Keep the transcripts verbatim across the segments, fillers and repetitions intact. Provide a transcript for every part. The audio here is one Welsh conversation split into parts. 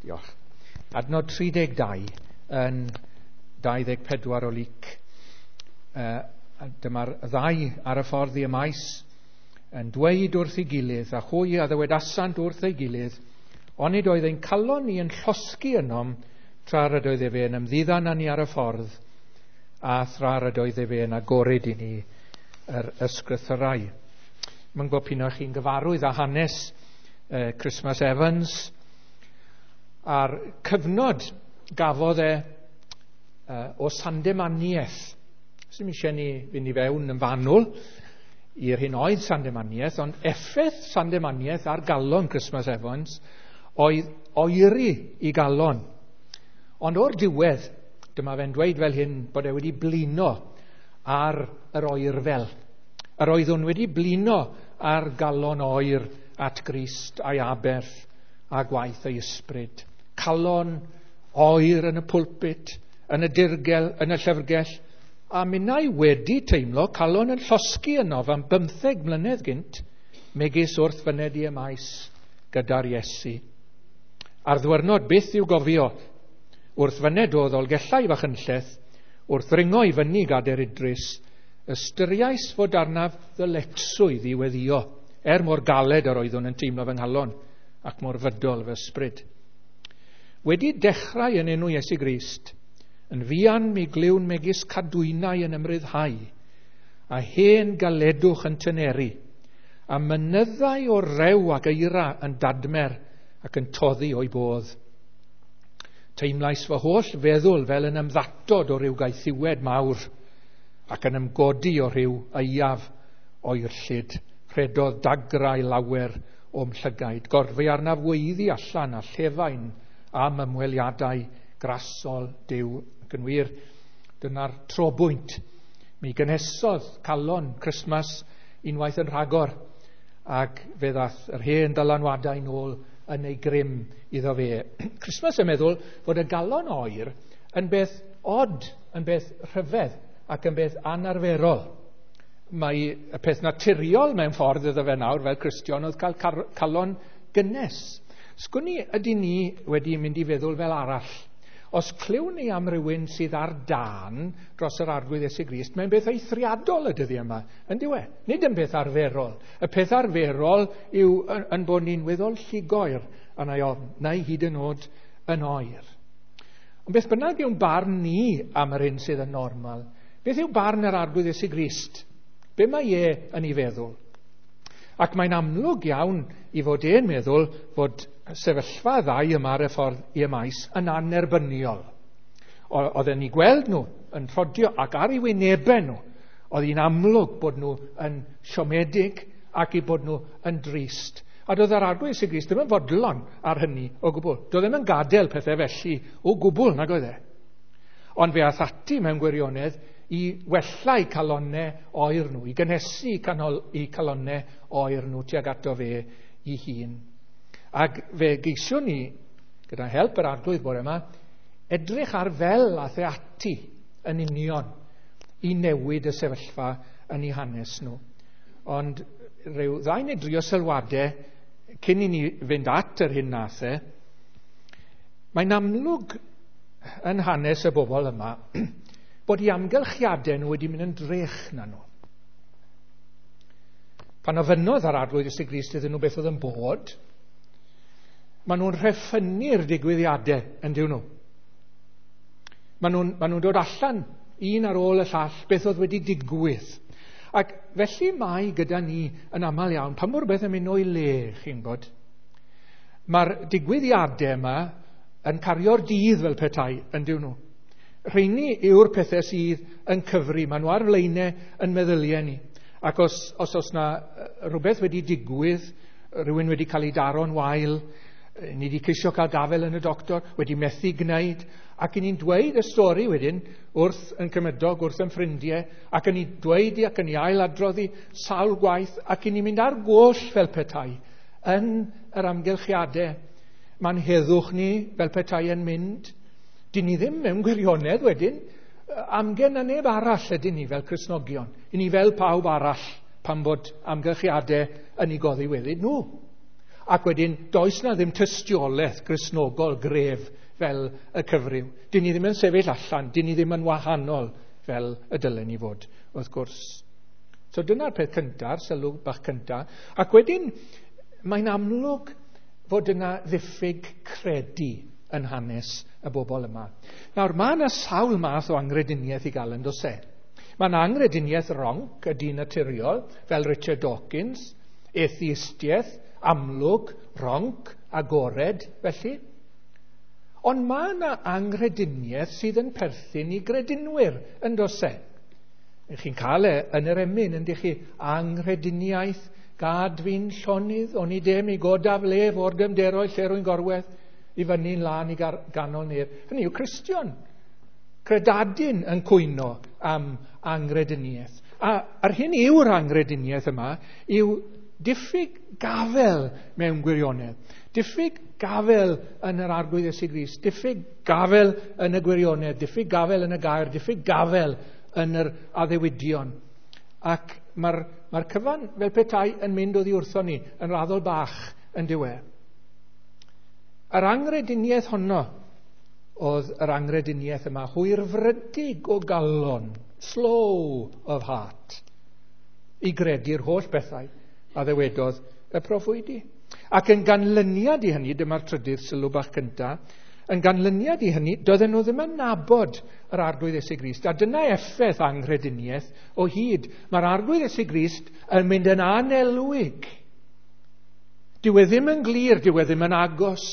Diolch. Adnod tri deg dau yn dau ddeg pedwar o Luc. Uh, Dyma'r ddau ar y ffordd i y maes yn dweud wrth ei gilydd, a hwy a ddywedasant wrth ei gilydd, onid oedd ein calon ni yn llosgu ynom tra ryd oedd e fe yn ymddiddan â ni ar y ffordd, a thra ryd oedd e fe yn agored i ni yr ysgrythyrau. Mae'n gwybod p'un o'ch chi'n gyfarwydd â hanes uh, Christmas Evans, a'r cyfnod gafodd e uh, o sandemaniaeth. Sy'n eisiau ni fynd i fewn yn fanwl i'r hyn oedd sandemaniaeth, ond effaith sandemaniaeth ar galon Christmas Evans oedd oeri i galon. Ond o'r diwedd, dyma fe'n dweud fel hyn bod e wedi blino ar yr oerfel. Yr oeddwn wedi blino ar galon oer at Grist a'i aberth a gwaith ei ysbryd. Calon oer yn y pwlpit, yn y dirgel, yn y llyfrgell, a minnau wedi teimlo calon yn llosgu yno fan bymtheg mlynedd gynt, megis wrth fyned i y maes gyda'r Iesu. A'r ddwyrnod byth i'w gofio, wrth fyned o ddolgellau Fachynlleth, wrth ringo i fyny gader Idris, ystyriais fod arnaf ddyletswydd i weddio, er mor galed yr oeddwn yn teimlo fy nghalon, ac mor fydol fy ysbryd. Wedi dechrau yn enw Iesu Grist, yn fian mi gliwn megis cadwynau yn ymryddhau, a hen galedwch yn tyneri, a mynyddau o rew ac eira yn dadmer ac yn toddi o'i bodd. Teimlais fy holl feddwl fel yn ymddatod o ryw gaethiwed mawr, ac yn ymgodi o ryw eiaf o'r llyd, rhedodd dagrau lawer o'm llygaid, gorfi arnaf weiddi allan a llefain am ymweliadau grasol Duw. Ac yn wir, dyna'r trobwynt. Mi gynesodd calon Christmas unwaith yn rhagor, ac fe ddath yr hen dylanwadau nôl yn ei grym iddo fe. Christmas yn meddwl fod y galon oer yn beth od, yn beth rhyfedd ac yn beth anarferol. Mae y peth naturiol mewn ffordd iddo fe nawr fel Cristion oedd cael car- calon gynnes. Sgwni ydy ni wedi mynd i feddwl fel arall. Os clywn ni am rywun sydd ar dan dros yr arglwydd Iesu Grist, mae'n beth eithriadol y dyddi yma, yn diwe? Nid yn beth arferol. Y peth arferol yw yn, yn bod ni'n weddol llugoer yn ei ofn, neu hyd yn oed yn oer. Ond beth bynnag yw'n barn ni am yr un sydd yn normal, beth yw barn yr arglwydd Iesu Grist? Be mae e yn ei feddwl? Ac mae'n amlwg iawn i fod e'n meddwl fod sefyllfa ddau yma ar y ffordd i y maes yn anerbyniol. Oedden ni gweld nhw yn rhodio ac ar eu wynebau nhw, oedd hi'n amlwg bod nhw yn siomedig ac i bod nhw yn drist. A doedd yr arglwydd Iesu Grist ddim yn fodlon ar hynny o gwbl. Doedd ddim yn gadael pethau felly o gwbl nag oedd e. Ond fe ath ati mewn gwirionedd i wellai calonnau oer nhw, i gynesu canol, i calonnau oer nhw tuag ato fe i hun. Ac fe geisio ni, gyda help yr arglwydd bore yma, edrych ar fel a the ati yn union i newid y sefyllfa yn ei hanes nhw. Ond rhyw ddau neu dri o sylwadau cyn i ni fynd at yr hyn nath e, mae'n amlwg yn hanes y bobl yma bod i amgylchiadau nhw wedi mynd yn drech na nhw. Pan ofynodd ar arglwydd Iesu Grist iddyn nhw beth oedd yn bod, maen nhw'n rheffynnu'r digwyddiadau yn diw nhw. Maen nhw'n, maen nhw'n dod allan un ar ôl y llall beth oedd wedi digwydd. Ac felly mae gyda ni yn aml iawn, pan mor beth yn mynd o'i le, chi'n bod, mae'r digwyddiadau yma yn cario'r dydd fel petai yn diw nhw. Rheini yw'r pethau sydd yn cyfri, maen nhw ar flaenau yn meddyliau ni. Ac os, os oes na rhywbeth wedi digwydd, rhywun wedi cael ei daro'n wael, ni wedi ceisio cael gafel yn y doctor, wedi methu gwneud, ac yn ni'n dweud y stori wedyn wrth yn cymydog, wrth yn ffrindiau, ac yn ni'n dweud ac yn ei ailadroddi sawl gwaith, ac yn ni'n mynd ar goll fel petai yn yr amgylchiadau. Mae'n heddwch ni fel petai yn mynd. Dyn ni ddim mewn gwirionedd wedyn, amgen a neb arall ydyn ni fel Cristnogion. I ni fel pawb arall pan bod amgylchiadau yn ei goddi wedyn nhw. Ac wedyn, does na ddim tystiolaeth Gristnogol gref fel y cyfryw. Dyn ni ddim yn sefyll allan, dyn ni ddim yn wahanol fel y dylen ni fod, wrth gwrs. So dyna'r peth cyntaf, sylw bach cyntaf. Ac wedyn, mae'n amlwg fod yna ddiffyg credu yn hanes y bobl yma. Nawr, mae yna sawl math o angrediniaeth i gael yn dos e. Mae yna angrediniaeth ronc, y dinaturiol, fel Richard Dawkins, atheistiaeth, amlwg, ronc, agored, felly. Ond mae yna angrediniaeth sydd yn perthyn i gredinwyr yn dos e. Chi'n cael e yn yr emyn, yndych chi, angrediniaeth, gad fi'n llonydd, o'n i dem i godaf lef o'r gymderoedd lle rwy'n gorwedd, i fyny'n lan i ganol neb. Hynny yw Cristion. Credadyn yn cwyno am angrediniaeth. A ar hyn yw'r angrediniaeth yma, yw diffyg gafel mewn gwirionedd. Diffyg gafel yn yr arglwydd Iesu Grist. Diffyg gafel yn y gwirionedd. Diffyg gafel yn y gair. Diffyg gafel yn yr addewidion. Ac mae'r mae cyfan fel petai yn mynd oddi wrtho ni yn raddol bach yn diwe. Yr angrediniaeth honno oedd yr angrediniaeth yma hwyrfrydig o galon, slow of heart, i gredu'r holl bethau a ddewedodd y proffwydi. Ac yn ganlyniad i hynny, dyma'r trydydd sylw bach cynta, yn ganlyniad i hynny, doedden nhw ddim yn nabod yr arglwydd Iesu Grist. A dyna effaith angrediniaeth o hyd. Mae'r arglwydd Iesu Grist yn mynd yn anelwig. Dyw e ddim yn glir, dyw e ddim yn agos.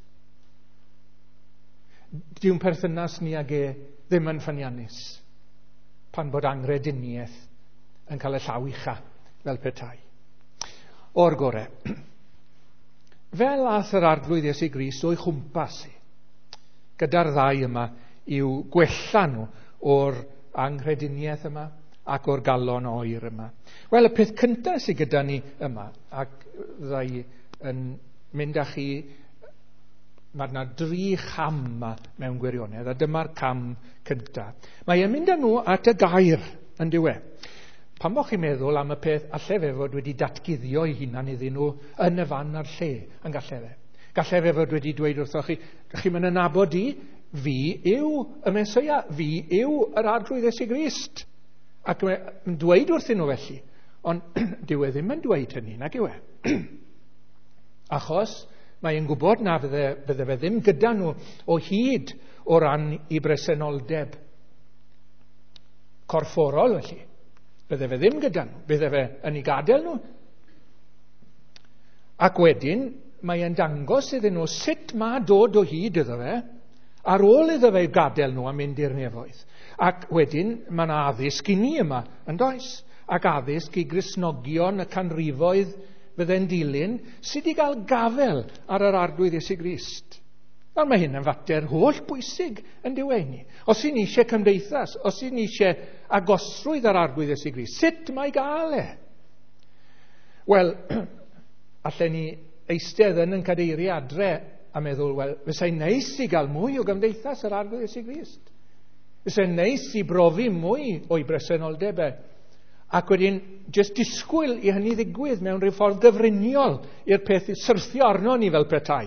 Dyw'n perthynas ni ag e ddim yn ffyniannus. Pan bod angrediniaeth yn cael y llaw ucha fel petai. O'r gore. Fel ath yr arglwydd Iesu Grist o'i chwmpas i, gyda'r ddau yma i'w gwella nhw o'r angrediniaeth yma ac o'r galon oer yma. Wel, y peth cyntaf sydd gyda ni yma, ac ddau yn mynd â chi, mae yna dri cham yma mewn gwirionedd, a dyma'r cam cyntaf. Mae e'n mynd â nhw at y gair yn diwe. Pan bod chi'n meddwl am y peth, allai fe fod wedi datguddio ei hunan iddyn nhw yn y fan a'r lle, yn gallai fe. Gallai fe fod wedi dweud wrtho chi, chi'n mynd yn nabod i, fi yw y Mesoia, fi yw yr arglwydd Iesu Grist. Ac yn dweud wrthyn nhw felly, ond dyw e ddim yn dweud hynny, nag yw e. Achos mae'n gwybod na fydde, fydde fe ddim gyda nhw o hyd o ran i bresenoldeb corfforol felly. Bydde fe ddim gyda nhw, bydde fe yn ei gadael nhw. Ac wedyn, mae'n dangos iddyn nhw sut mae dod o hyd iddo fe, ar ôl iddo fe gadael nhw a mynd i'r nefoedd. Ac wedyn, mae'n addysg i ni yma, yn does? Ac addysg i Gristnogion y canrifoedd fydde'n dilyn, sydd i gael gafel ar yr arglwydd Iesu Grist. Wel, mae hyn yn fater holl bwysig yn diweni. Os sy'n eisiau cymdeithas, os sy'n eisiau agosrwydd ar arglwydd Iesu Grist, sut mae gael e? Wel, allan ni eistedd yn yn cadeiri adre a meddwl, wel, fysai'n neis i gael mwy o gymdeithas ar arglwydd Iesu Grist. Fysai'n neis i brofi mwy o'i bresenoldebau. Ac wedyn, jyst disgwyl i hynny ddigwydd mewn rhyw ffordd gyfriniol i'r peth syrthio arno ni fel petai.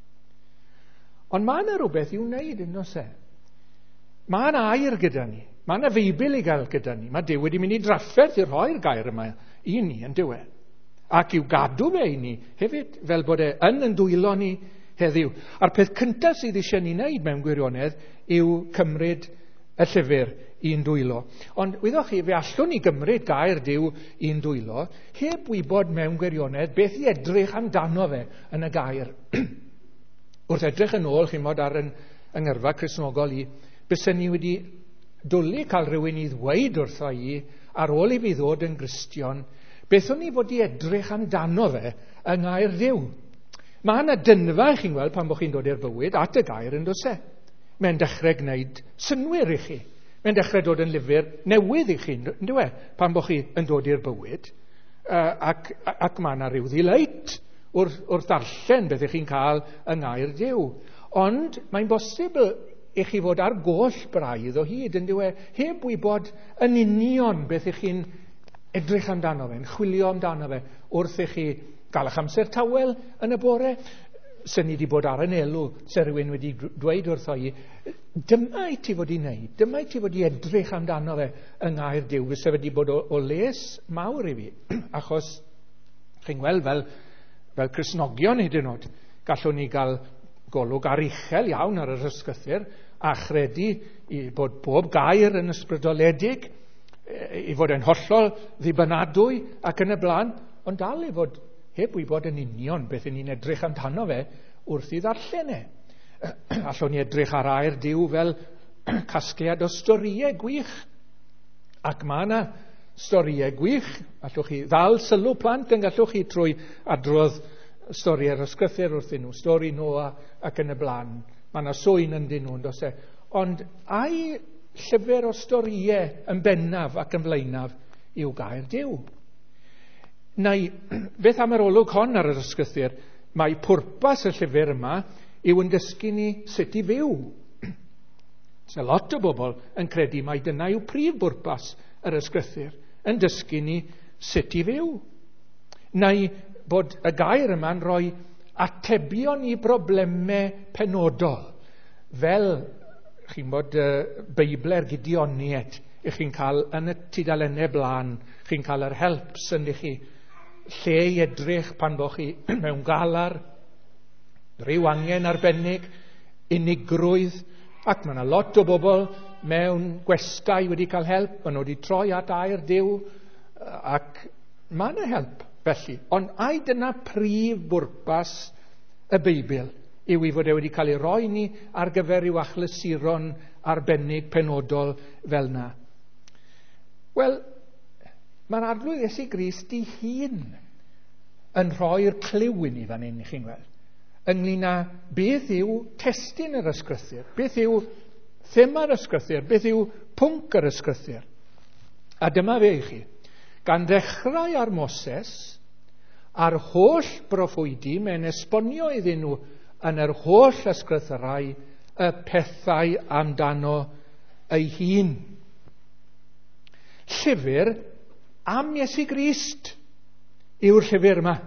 Ond mae yna rhywbeth i'w wneud yn os e. Mae yna air gyda ni. Mae yna feibl i gael gyda ni. Mae Duw wedi mynd i drafferth i rhoi'r gair yma i ni yn diwe. Ac i'w gadw fe i ni hefyd, fel bod e yn yn dwylo ni heddiw. A'r peth cyntaf sydd eisiau ni wneud mewn gwirionedd yw cymryd y llyfr i'n dwylo. Ond wyddwch chi, fe allwn ni gymryd gair Duw i'n dwylo, heb wybod mewn gwirionedd beth i edrych amdano fe yn y gair. Wrth edrych yn ôl, chi'n modd ar yn yngyrfa Cristnogol i, bysen ni wedi dwlu cael rhywun i ddweud wrtho i, ar ôl i fi ddod yn Gristion, beth o'n i fod i edrych amdano fe yng ngair Dduw. Mae yna dynfa, chi'n gweld, pan bod chi'n dod i'r bywyd, at y gair yn dos e. Mae'n dechrau gwneud synwyr i chi. Mae'n dechrau dod yn lyfr newydd i chi, yn dweud, pan bod chi yn dod i'r bywyd. Uh, ac, ac mae yna rhyw ddileit wrth, wrth darllen beth ych chi'n cael yng ngair Dduw. Ond mae'n bosibl i chi fod ar goll braidd o hyd, yn dweud, heb wybod yn union beth ych chi'n edrych amdano fe, yn chwilio amdano fe, wrth i chi gael eich amser tawel yn y bore. Sy'n ni wedi bod ar yn elw, se rhywun wedi dweud wrtho i, dyma i ti fod i wneud, dyma i ti fod i edrych amdano fe yng ngair Duw, fyse wedi bod o, o les mawr i fi. Achos, chi'n gweld fel, fel Cristnogion hyd yn oed, gallwn ni gael golwg aruchel iawn ar yr ysgrythyr, a chredu i bod bob gair yn ysbrydoledig, i fod yn hollol ddibynadwy ac yn y blaen, ond dal i fod heb wybod yn union beth ni'n edrych amdano fe wrth i ddarllen e. Allwn ni edrych ar air Duw fel casgliad o storïau gwych. Ac mae yna storïau gwych. Allwch chi ddal sylw plant yn gallwch chi trwy adrodd stori'r ysgrythyr wrthyn nhw, stori Noa ac yn y blaen. Mae yna swyn yn dyn nhw, dos e. Ond ai llyfr o storïau yn bennaf ac yn flaenaf i'w gair Duw? Neu, beth am yr olwg hon ar yr ysgrythyr, mae pwrpas y llyfr yma yw yn dysgu ni sut i fyw. So lot o bobl yn credu mai dyna yw prif bwrpas yr ysgrythyr, yn dysgu ni sut i fyw. Neu bod y gair yma'n rhoi atebion i broblemau penodol, fel chi'n bod uh, Beibler Gideoniaid, i chi'n cael yn y tudalennau blaen, chi'n cael yr helps yn eich chi, lle i edrych pan bo chi mewn galar, rhyw angen arbennig, unigrwydd, ac mae yna lot o bobl mewn gwestai wedi cael help, maen nhw wedi troi at air Duw, ac mae yna help felly. Ond ai dyna prif bwrpas y Beibl, yw i fod e wedi cael ei roi ni ar gyfer i'w achlysuron arbennig penodol fel na? Wel, mae'r arglwydd Iesu Grist ei hun yn rhoi'r cliw i ni fan hyn, chi'n gweld, ynglyn â beth yw testyn yr ysgrythyr, beth yw thema'r ysgrythyr, beth yw pwnc yr ysgrythyr. A dyma fe i chi, gan ddechrau ar Moses, a'r holl broffwydi, mae'n esbonio iddyn nhw yn yr holl ysgrythyrau y pethau amdano ei hun. Llyfr am Iesu Grist yw'r llyfr yma.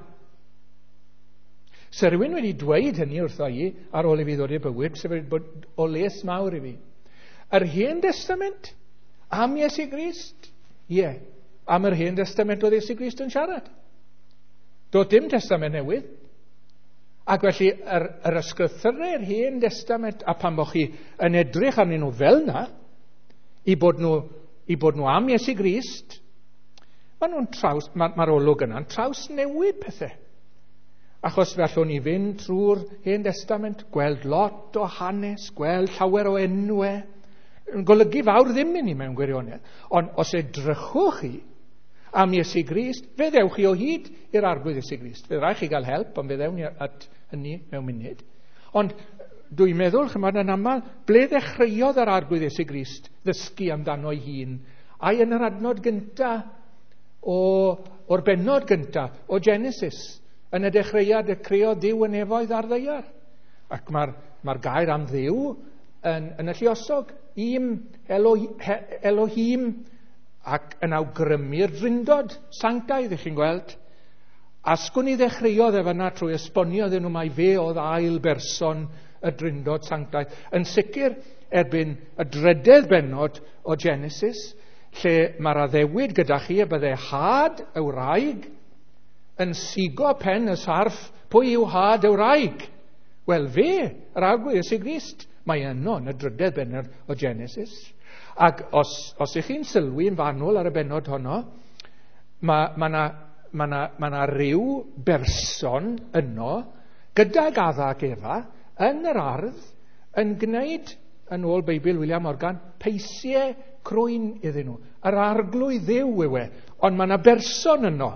So rhywun wedi dweud hynny wrtho i ar ôl i fi ddod i'r bywyd, sef wedi bod o les mawr i fi. Yr Hen Testament am Iesu Grist? Ie, yeah. Am yr Hen Testament oedd Iesu Grist yn siarad. Doedd dim Testament newydd. Ac felly, yr, yr ysgrythurau'r Hen Testament, a pan bo chi yn edrych arnyn nhw fel na, i bod nhw, i bod nhw am Iesu Grist, Mae nhw'n traws, mae'r ma olwg yna'n traws newid pethau. Achos fe allwn ni fynd trwy'r Hen Testament, gweld lot o hanes, gweld llawer o enwau, yn golygu fawr ddim i ni mewn gwirionedd. Ond os edrychwch chi am Iesu Grist, fe ddewch chi o hyd i'r arglwydd Iesu Grist. Fe ddrai chi gael help, ond fe ddewn ni at hynny mewn munud. Ond dwi'n meddwl, chymod yn aml, ble ddechreuodd yr arglwydd Iesu Grist ddysgu amdano ei hun, a'i yn yr adnod gyntaf o, o'r bennod gyntaf o Genesis, yn y dechreuad y creo Dduw yn efoedd ar ddeiar. Ac mae'r ma gair am Dduw yn, yn y lluosog, im, Elo, he, Elohim, ac yn awgrymu'r drindod, sanctaidd, ych chi'n gweld. Asgwn i ddechreuodd efo yna trwy esbonio iddyn nhw mai fe oedd ail berson y drindod sanctaidd. Yn sicr, erbyn y drydedd bennod o Genesis, lle mae'r addewid gyda chi y bydde had y wraig yn sigo pen y sarf, pwy yw had y wraig? Wel fe, yr arglwydd Iesu Grist, mae yno yn y drydedd bennod o Genesis. Ac os, os ych chi'n sylwi yn fanwl ar y bennod honno, mae ma na, ma na, ma na ryw berson yno, gydag Adda ac Efa, yn yr ardd, yn gwneud, yn ôl Beibl William Morgan, peisiau crwyn iddyn nhw. Yr arglwydd Dduw yw e, ond mae yna berson yno.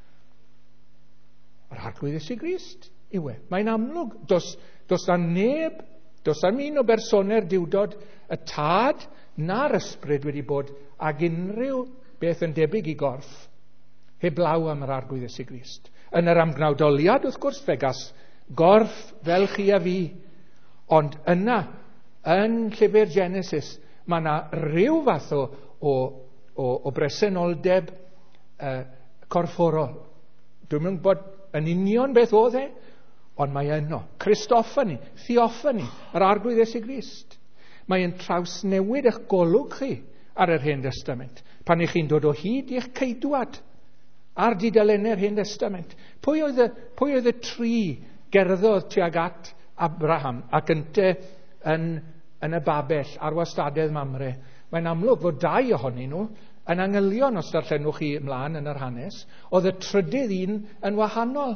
Yr arglwydd Iesu Grist yw e. Mae'n amlwg, dos, dos na neb, dos am un o bersonau'r diwdod, y tad na'r ysbryd wedi bod ag unrhyw beth yn debyg i gorff, heblaw am yr arglwydd Iesu Grist. Yn yr amgnawdoliad, wrth gwrs, fe gas gorff fel chi a fi, ond yna, yn llyfr Genesis, mae yna rhyw fath o, o, o, o bresenoldeb uh, corfforol. Dwi'n meddwl bod yn union beth oedd e, ond mae yno. Christophany, theophany, yr arglwydd Iesu Grist. Mae e'n traws newid eich golwg chi ar yr Hen Testament. Pan ych chi'n dod o hyd i'ch ceidwad ar dudalennau'r Hen Testament. Pwy oedd y, pwy oedd y tri gerddodd tuag at Abraham ac ynte yn, yn y Babell ar wastadedd Mamre? Mae'n amlwg fod dau ohonyn nhw yn angylion, os darllenwch chi ymlaen yn yr hanes, oedd y trydydd un yn wahanol.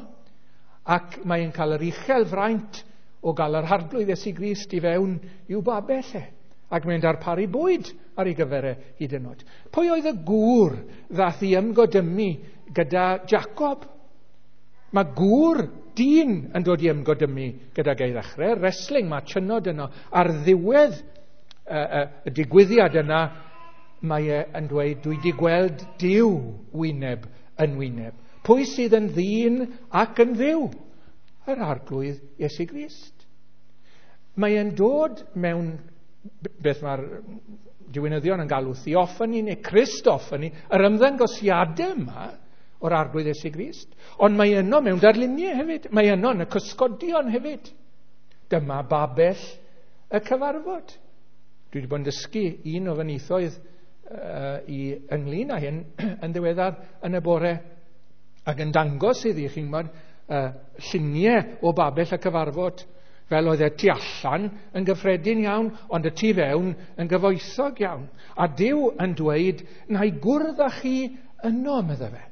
Ac mae'n cael yr uchel fraint o gael yr arglwydd Iesu Grist i fewn i'w Babell e. Ac mae'n darparu bwyd ar ei gyfer e hyd yn oed. Pwy oedd y gŵr ddath i ymgodymu gyda Jacob? Mae gŵr dyn yn dod i ymgodymu gyda gai ddechrau. Wrestling, mae chynod yno. Ar ddiwedd uh, uh, y digwyddiad yna, mae e yn dweud, dwi di gweld Duw wyneb yn wyneb. Pwy sydd yn ddyn ac yn dduw? Yr arglwydd Iesu Grist. Mae e'n dod mewn beth mae'r diwinyddion yn galw theophany neu Christophany, yr ymddangosiadau yma o'r arglwydd Iesu Grist. Ond mae yno mewn darluniau hefyd. Mae yno yn y cysgodion hefyd. Dyma Babell y cyfarfod. Dwi wedi bod yn dysgu un o fynithoedd uh, i ynglyn â hyn yn ddiweddar yn y bore ac yn dangos iddi chi'n gwybod uh, lluniau o Babell y cyfarfod fel oedd e tu allan yn gyffredin iawn, ond y tu fewn yn gyfoethog iawn. A Duw yn dweud, na i gwrdd â chi yno, medda fe.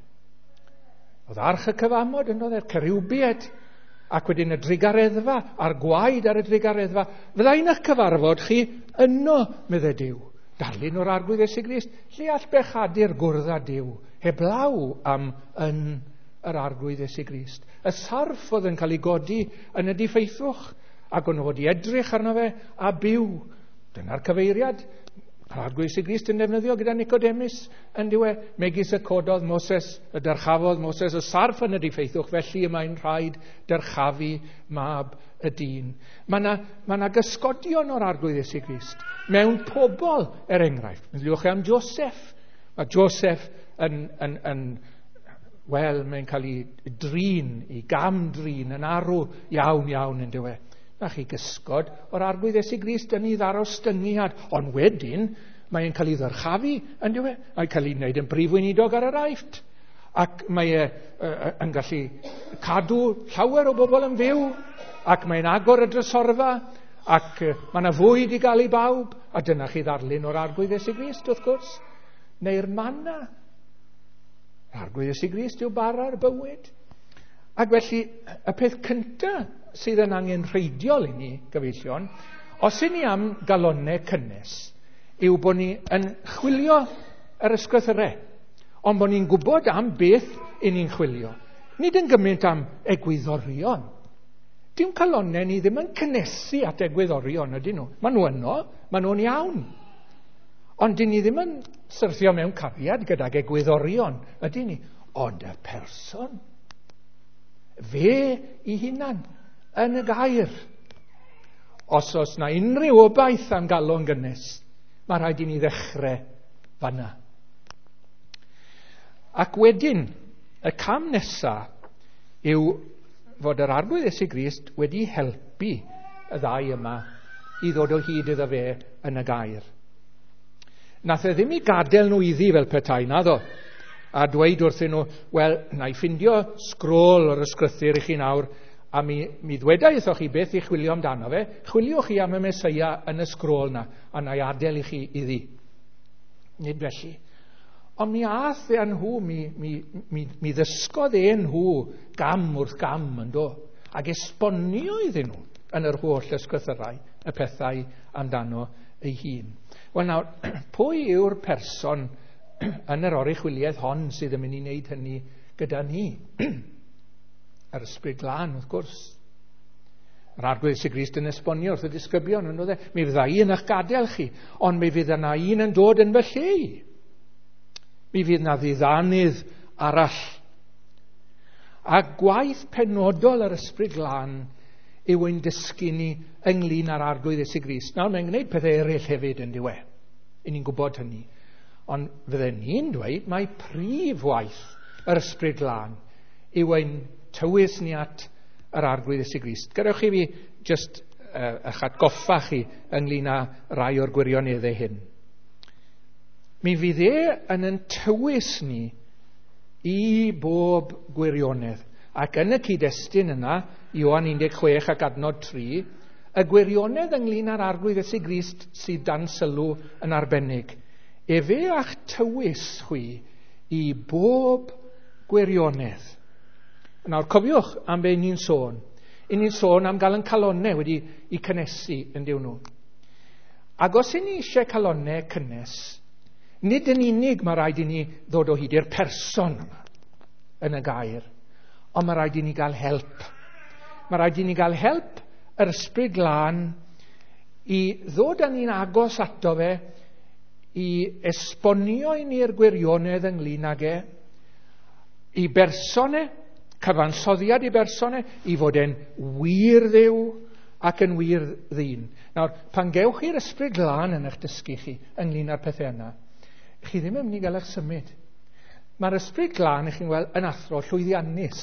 Oedd arch y cyfamod yn oedd e'r Cerubied, ac wedyn y drigareddfa, a'r gwaed ar y drigareddfa. Fyddai'n eich cyfarfod chi yno, medda Duw. Darlun o'r arglwydd Iesu Grist, lle all bechadu'r gwrdd â Duw, heblaw am yn yr arglwydd Iesu Grist. Y sarf oedd yn cael ei godi yn y diffeithwch, ac o'n fod i edrych arno fe a byw. Dyna'r cyfeiriad. Yr arglwydd Iesu Grist yn defnyddio gyda Nicodemus yn diwe, megis y cododd Moses, y dyrchafodd Moses y sarf yn y diffeithwch, felly mae'n rhaid dyrchafu mab y dyn. Mae yna ma na gysgodion o'r arglwydd Iesu Grist mewn pobl, er enghraifft. Meddyliwch chi am Joseph. Mae Joseph yn, yn, yn wel, mae'n cael ei drin, ei gam-drin, yn arw iawn iawn yn diwe. Na chi gysgod o'r arglwydd Iesu Grist yn ei ddarostyngiad, ond wedyn mae'n cael ei ddyrchafu yn diwe, mae'n cael ei wneud yn brif weinidog ar yr Aifft, ac mae e uh, yn gallu cadw llawer o bobl yn fyw, ac mae'n agor y drysorfa, ac uh, mae yna fwyd i gael ei bawb, a dyna chi ddarlun o'r arglwydd Iesu Grist, wrth gwrs, neu'r manna. Arglwydd Iesu Grist yw bara'r bywyd. Ac felly, y peth cyntaf sydd yn angen rheidiol i ni, gyfeillion, os i ni am galonau cynnes, yw bod ni yn chwilio yr ysgrythyrau, ond bod ni'n gwybod am beth i ni'n chwilio. Nid yn gymaint am egwyddorion. Dim calonau ni ddim yn cynnesu at egwyddorion, ydyn nhw. Maen nhw yno, maen nhw'n iawn. Ond dyn ni ddim yn syrthio mewn cariad gydag egwyddorion, ydyn ni. Ond y person, fe i hunan, yn y gair. Os oes na unrhyw obaith am galon gynnes, mae rhaid i ni ddechrau fanna. Ac wedyn, y cam nesaf yw fod yr arglwydd Iesu Grist wedi helpu y ddau yma i ddod o hyd iddo fe yn y gair. Nath e ddim i gadael nhw iddi fel petai, naddo, a dweud wrthyn nhw, wel, na i ffindio sgrôl o'r ysgrythyr i chi nawr, a mi, mi ddwedai wrthoch chi beth i chwilio amdano fe, chwiliwch chi am y Meseia yn y sgrôl na, a na i adael i chi iddi. Nid felly. Ond mi ath e nhw, mi, mi, mi, mi ddysgodd e nhw gam wrth gam yn do, ac esbonio iddyn nhw yn yr holl ysgrythyrau, y pethau amdano ei hun. Wel nawr, pwy yw'r person yn yr oruchwiliaeth hon sydd yn mynd i wneud hynny gyda ni? Yr ysbryd glân, wrth gwrs. Yr arglwydd Iesu Grist yn esbonio wrth y disgybion, yn oedd e, mi fydda un eich gadael chi, ond mi fydd yna un yn dod yn fy lle. Mi fydd yna ddiddanydd arall. A gwaith penodol yr ysbryd glân yw ein dysgu ni ynglyn â'r arglwydd Iesu Grist. Nawr, mae'n gwneud pethau eraill hefyd yn diwe. I ni'n gwybod hynny. Ond fydden ni'n dweud mai prif waith yr ysbryd glân yw ein tywys ni at yr arglwydd Iesu Grist. Gadewch i fi just uh, eich atgoffa chi ynglyn â rai o'r gwirioneddau hyn. Mi fydd e yn yn tywys ni i bob gwirionedd. Ac yn y cyd-destun yna, Ioan un deg chwech ac adnod tri, y gwirionedd ynglyn â'r arglwydd Iesu Grist sydd dan sylw yn arbennig. Efe a'ch tywys chwi i bob gwirionedd. Nawr, cofiwch am be ni'n sôn. I ni'n sôn am gael yn calonnau wedi i cynnesu yn diw nhw. Ac os i ni eisiau calonnau cynnes, nid yn unig mae rhaid i ni ddod o hyd i'r person yma yn y gair, ond mae rhaid i ni gael help. Mae rhaid i ni gael help yr ysbryd glân i ddod â ni'n agos ato fe, i esbonio i ni'r gwirionedd ynglyn ag e, i bersonau, cyfansoddiad i bersonau, i fod e'n wir dduw ac yn wir ddyn. Nawr, pan gewch chi'r ysbryd glân yn eich dysgu chi ynglyn â'r pethau yna, chi ddim yn mynd i gael eich symud. Mae'r ysbryd glân, ych chi'n gweld, yn athro llwyddiannus.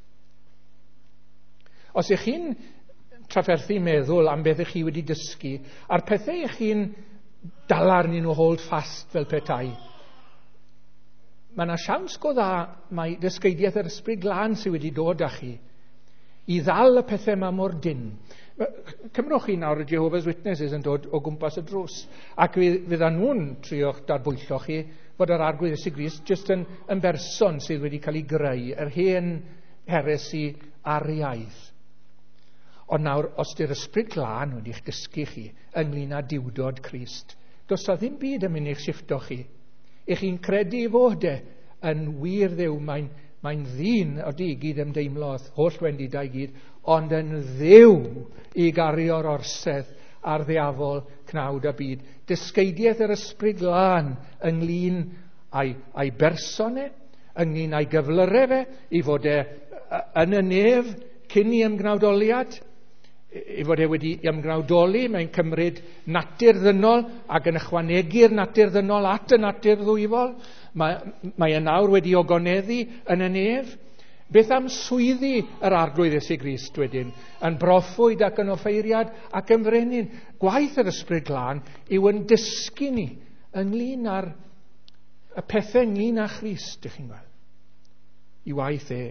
Os ych chi'n trafferthu meddwl am beth ych chi wedi dysgu, a'r pethau ych chi'n dal arnyn nhw hold fast fel petai, mae yna siawns go dda mae dysgeidiaeth yr ysbryd glân sydd wedi dod â chi i ddal y pethau yma mor dyn. Cymrwch chi nawr y Jehovah's Witnesses yn dod o gwmpas y drws, ac fyddan nhw'n trio'ch darbwyllo chi fod yr arglwydd Iesu Grist jyst yn, yn berson sydd wedi cael ei greu, yr hen heresi ar iaith. Ond nawr, os di'r ysbryd glân wedi'ch dysgu chi ynglyn â diwdod Crist, does na ddim byd yn mynd i'ch shifto chi. Ych chi'n credu i fod e yn wir dduw, mae'n Mae'n ddyn o di gyd ymdeimlodd, holl wendidau gyd, ond yn dduw i gario'r orsedd a'r ddiafol cnawd a byd. Dysgeidiaeth yr ysbryd glân ynglyn a'i, a'i bersonau, ynglyn a'i gyflyrau fe, i fod e yn y nef cyn i ymgnawdoliad, i fod e wedi ymgnawdoli, mae'n cymryd natur ddynol ac yn ychwanegu'r natur ddynol at y natur ddwyfol. Mae, mae e nawr wedi ogoneddu yn y nef. Beth am swyddi yr arglwydd Iesu Grist wedyn, yn broffwyd ac yn offeiriad ac yn frenin. Gwaith yr ysbryd glân yw yn dysgu ni ynglyn â'r y pethau ynglyn â Christ, ych chi'n gweld. I waith e.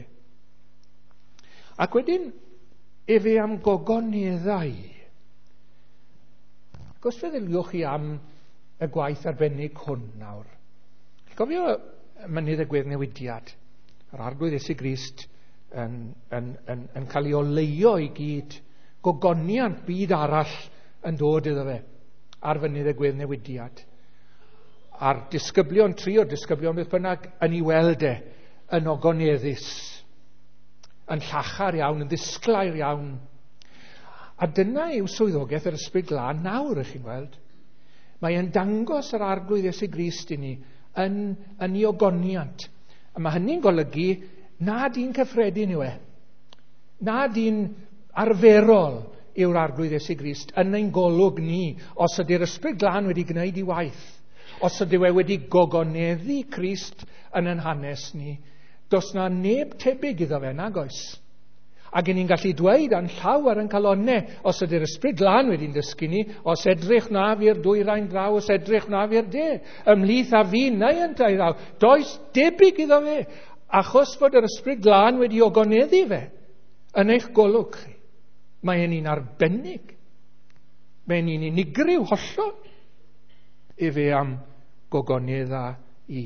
Ac wedyn, efe am gogoneddau. Ac os feddyliwch chi am y gwaith arbennig hwn nawr, cofio mynydd y gweddnewidiad, yr arglwydd Iesu Grist yn, yn, yn, yn cael ei oleio i gyd, gogoniant byd arall yn dod iddo fe ar fynydd y gweddnewidiad. A'r disgyblion, tri o'r disgyblion beth bynnag yn ei weld e yn ogoneddus, yn llachar iawn, yn ddisglair iawn. A dyna yw swyddogaeth yr ysbryd glân nawr, ych chi'n gweld. Mae e'n dangos yr arglwydd Iesu Grist i ni yn, yn ei ogoniant. A mae hynny'n golygu nad un cyffredin yw e. Nad un arferol yw'r arglwydd Iesu Grist yn ein golwg ni, os ydy'r ysbryd glân wedi gwneud ei waith, os ydyw e wedi gogoneddu Crist yn ein hanes ni, does na neb tebyg iddo fe, nag oes. Ac ni'n gallu dweud a'n llawer yn calonnau, os ydy'r ysbryd glân wedi'n dysgu ni, os edrych na fi'r dwyrain draw, os edrych na fi'r de, ymhlith a fi neu yn dau ddaw, does debyg iddo fe, achos fod yr ysbryd glân wedi ogoneddu fe yn eich golwg chi. Mae e'n un arbennig. Mae'n un unigryw hollol. Efe am gogonedda i.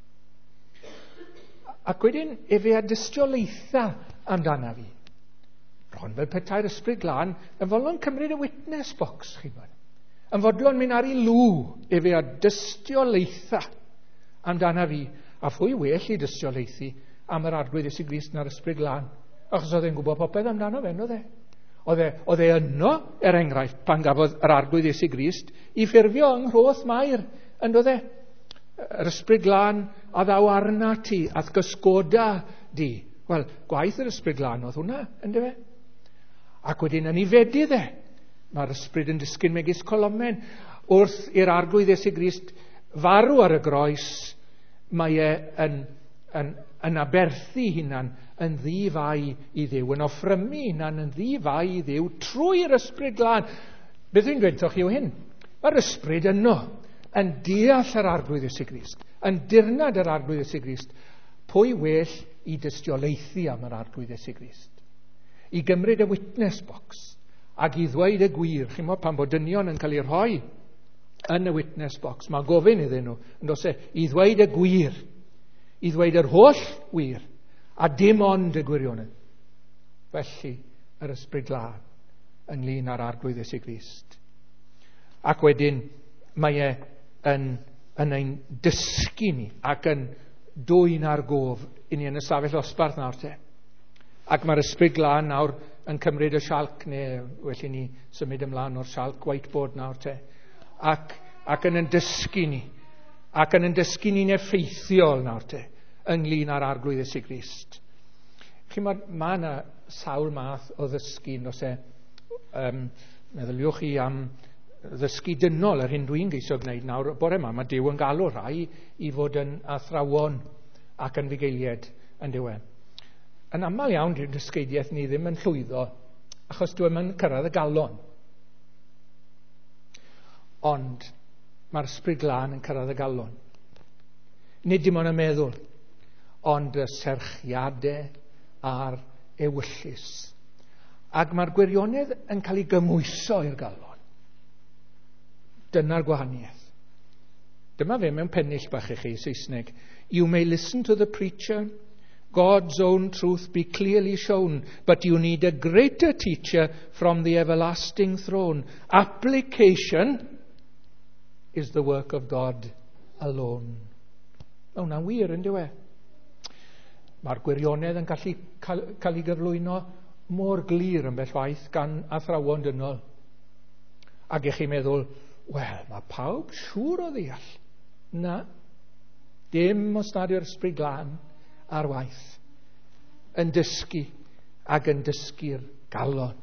Ac wedyn, efe a dystiolaetha amdana fi. Bron fel petai'r ysbryd glân yn fodlon cymryd y witness box, chi'n gwybod. Yn fodlon mynd ar ei lw efe a dystiolaetha amdana fi. A phwy well i dystiolaethu am yr arglwydd Iesu Grist na'r ysbryd glân. Achos oedd e'n gwybod popeth amdano fe, oedd e. Oedd e, oedd e yno, er enghraifft, pan gafodd yr arglwydd Iesu Grist i ffurfio yng Nghroth Mair, yn oedd e. Yr ysbryd glân a ddaw arna ti, ath gysgoda di. Wel, gwaith yr ysbryd glân oedd hwnna, ynddo fe? Ac wedyn yn ei fedydd e, mae'r ysbryd yn disgyn megis Colomen. Wrth i'r arglwydd Iesu Grist farw ar y groes, mae e yn, yn, yn aberthu hunan yn ddifau i Dduw, yn offrymu hunan yn ddifau i Dduw trwy'r ysbryd glân. Beth yw'n dweud o'ch yw hyn? Mae'r ysbryd yno yn deall yr arglwydd Iesu Grist, yn dirnad yr arglwydd Iesu Grist. Pwy well i dystiolaethu am yr arglwydd Iesu Grist? I gymryd y witness box ac i ddweud y gwir. Chi'n meddwl pan bod dynion yn cael ei rhoi yn y witness box, mae gofyn iddyn nhw, yn dos e, i ddweud y gwir, i ddweud yr holl wir, a dim ond y gwirionedd. Felly, yr ysbryd glân ynglyn â'r arglwydd Iesu Grist. Ac wedyn, mae e yn, yn ein dysgu ni ac yn dwyn ar gof i ni yn y stafell osbarth nawr te. Ac mae'r ysbryd glân nawr yn cymryd y sialc, neu well i ni symud ymlaen o'r sialc whiteboard nawr te. Ac, ac yn yn dysgu ni, ac yn yn dysgu ni'n effeithiol nawr te, ynglyn â'r arglwydd Iesu Grist. Chi mae ma yna sawl math o ddysgu, nos e, um, meddyliwch chi am ddysgu dynol, yr hyn dwi'n geisio gwneud nawr. Bore yma, mae Duw yn galw rhai i fod yn athrawon ac yn fugeilied yn diwe. Yn aml iawn, dwi'n dysgeidiaeth ni ddim yn llwyddo, achos dwi'n yn cyrraedd y galon. Ond mae'r ysbryd glân yn cyrraedd y galon. Nid dim ond y meddwl, ond y serchiadau a'r ewyllus. Ac mae'r gwirionedd yn cael ei gymwyso i'r galon. Dyna'r gwahaniaeth. Dyma fe mewn pennill bach i chi, Saesneg. You may listen to the preacher, God's own truth be clearly shown, but you need a greater teacher from the everlasting throne. Application is the work of God alone. Mae hwnna'n wir, yn dyw e? Mae'r gwirionedd yn gallu cael, cael ei gyflwyno mor glir yn bell waith gan athrawon dynol. Ac eich chi'n meddwl, wel, mae pawb siŵr o ddeall. Na, dim os nad yw'r ysbryd glân ar waith, yn dysgu ac yn dysgu'r galon.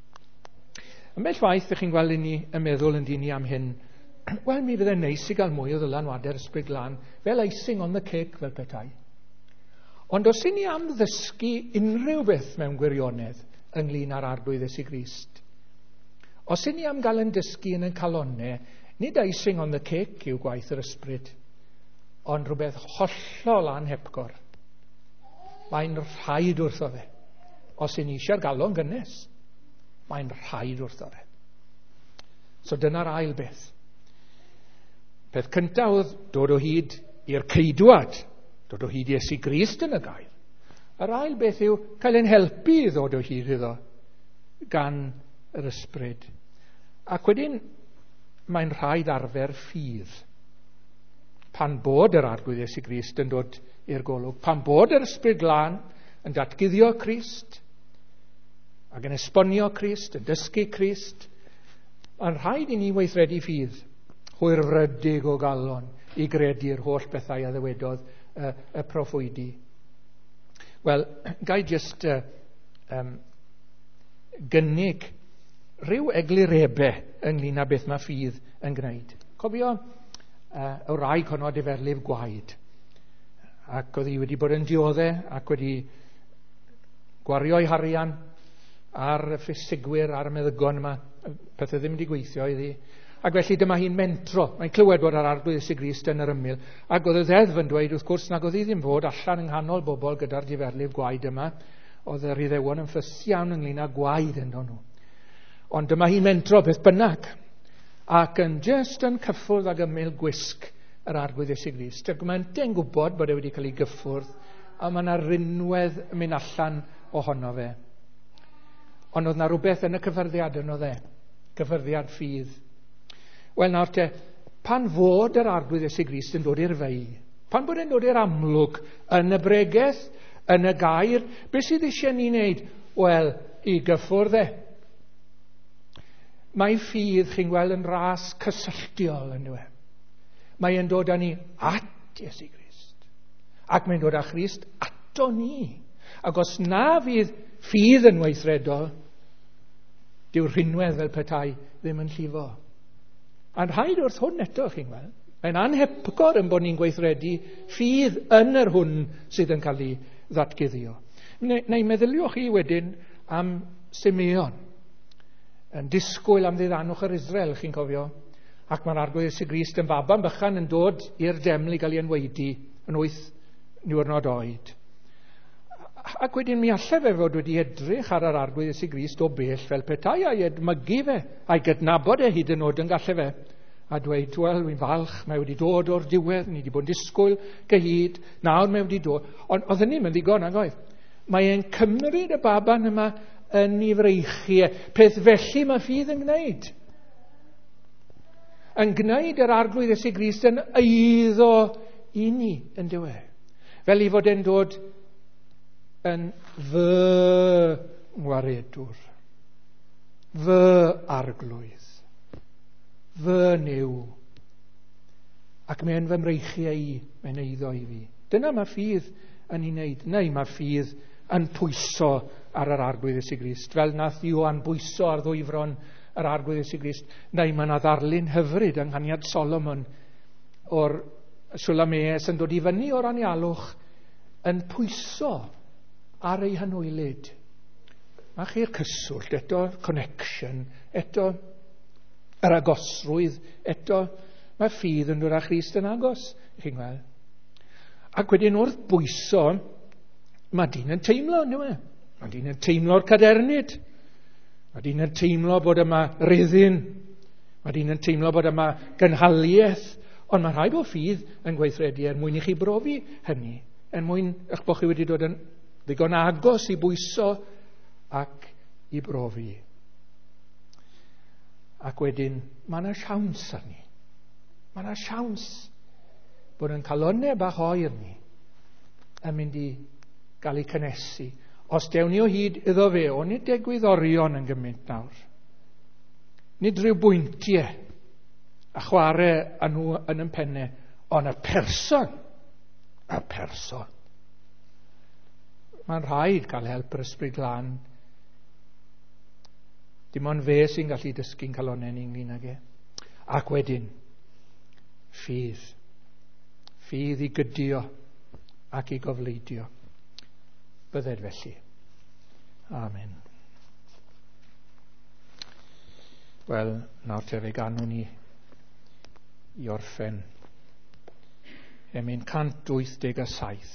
Yn bell waith, ych chi'n gweld i ni yn meddwl yn dyn ni am hyn, wel, mi fydd e'n neis i gael mwy o ddylanwadau'r ysbryd glân, fel icing on the cake fel petai. Ond os i ni am ddysgu unrhyw beth mewn gwirionedd ynglyn â'r arglwydd Iesu Grist, os i ni am gael yn dysgu yn y calonnau, nid icing on the cake yw gwaith yr ysbryd, ond rhywbeth hollol anhepgor. Mae'n rhaid wrtho fe. Os i ni eisiau'r galon gynnes, mae'n rhaid wrtho fe. So dyna'r ail beth. Peth cyntaf oedd dod o hyd i'r ceidwad, dod o hyd i Iesu Grist yn y gael. Yr ail beth yw cael ein helpu i ddod o hyd iddo gan yr ysbryd. Ac wedyn mae'n rhaid arfer ffydd. Pan bod yr arglwydd Iesu Grist yn dod i'r golwg, pan bod yr ysbryd glân yn datguddio Crist ac yn esbonio Crist, yn dysgu Crist, mae'n rhaid i ni weithredu ffydd, hwyrfrydig o galon, i gredu'r holl bethau a ddywedodd y, y proffwydi. Wel, gai jyst uh, um, gynnig rhyw eglurebau ynglyn â beth mae ffydd yn gwneud. Cofio uh, y wraig honno Diferlif Gwaed, ac oedd hi wedi bod yn dioddau ac wedi gwario'i harian ar y ffistigwyr, ar y meddygon yma, pethau ddim wedi gweithio iddi. Ac felly dyma hi'n mentro. Mae'n clywed bod yr arglwydd Iesu Grist yn yr ymyl. Ac oedd y ddeddf yn dweud, wrth gwrs, nag oedd hi ddim fod allan yng nghanol bobl gyda'r Diferlif Gwaed yma. Oedd yr Iddewon yn ffys iawn ynglyn â gwaed yn nhw. Ond dyma hi'n mentro beth bynnag. Ac yn just yn cyffwrdd ag ymyl gwisg yr arglwydd Iesu Grist. Ac mae'n de'n gwybod bod e wedi cael ei gyffwrdd, a mae yna rinwedd yn mynd allan ohono fe. Ond oedd yna rhywbeth yn y cyffyrddiad yno dde. Cyffyrddiad ffydd. Wel nawr te, pan fod yr arglwydd Iesu Grist yn dod i'r fei, pan bod e'n dod i'r amlwg, yn y bregeth, yn y gair, beth sydd eisiau ni wneud? Wel, i gyffwrdd e. Mae ffydd, chi'n gweld, yn ras cysylltiol yn dweud. Mae e'n dod â ni at Iesu Grist. Ac mae'n dod â Christ ato ni. Ac os na fydd ffydd yn weithredol, dyw'r rhinwedd fel petai ddim yn llifo. A'n rhaid wrth hwn eto, chi'n gweld. Mae'n anhepgor yn bod ni'n gweithredu ffydd yn yr hwn sydd yn cael ei ddatguddio. Neu, neu meddyliwch chi wedyn am Simeon, yn disgwyl am ddiddannwch yr Israel, chi'n cofio, ac mae'r arglwydd Iesu Grist yn baban bychan yn dod i'r deml i gael ei enweidi yn wyth niwrnod oed. Ac wedyn mi allai fe fod wedi edrych ar yr arglwydd Iesu Grist o bell fel petai a'i edmygu fe, a'i gydnabod e hyd yn oed yn gallai fe, a dweud, wel, wy'n falch, mae wedi dod o'r diwedd, ni wedi bod yn disgwyl gyhyd, nawr mae wedi dod. Ond oedd hynny yn ddigon ag oedd. Mae e'n cymryd y baban yma yn ei freichi, peth felly mae ffydd yn gwneud. Yn gwneud yr arglwydd Iesu Grist yn eiddo i ni yn dywe. Fel i fod e'n dod yn fy ngwaredwr, fy arglwydd, fy niw, ac mae'n fy mreichi ei, mae'n eiddo i fi. Dyna mae ffydd yn ei wneud, neu mae ffydd yn pwyso ar yr arglwydd Iesu Grist, fel nath Ioan bwyso ar ddwyfron yr arglwydd Iesu Grist, neu mae yna ddarlun hyfryd yng Nghaniad Solomon o'r Swlameus yn dod i fyny o'r anialwch yn pwyso ar ei hynwylyd. Mae chi'r cyswllt, eto connection, eto yr agosrwydd, eto mae ffydd yn dod â Christ yn agos, chi'n gweld. Ac wedyn wrth bwyso, mae dyn yn teimlo, ynddo e? Mae dyn yn teimlo'r cadernid. Mae dyn yn teimlo bod yma ryddyn. Mae dyn yn teimlo bod yma gynhaliaeth. Ond mae rhaid o ffydd yn gweithredu er mwyn i chi brofi hynny. Er mwyn eich bod chi wedi dod yn ddigon agos i bwyso ac i brofi. Ac wedyn, mae yna siawns arni. Mae yna siawns bod yn calonau bach oer ni yn mynd i gael ei cynesu. Os dewn ni o hyd iddo fe, o nid egwyddorion yn gymaint nawr. Nid rhyw bwyntiau a chwarae â nhw yn y pennau, ond y person, y person. Mae'n rhaid cael help yr Ysbryd Glân. Dim ond fe sy'n gallu dysgu'n calonau ni'n glyn ag e. Ac wedyn, ffydd. Ffydd i gydio ac i gofleidio. Bydded felly. Amen. Wel, nawr te fe ganwn ni i orffen. Emyn cant wyth deg a saith.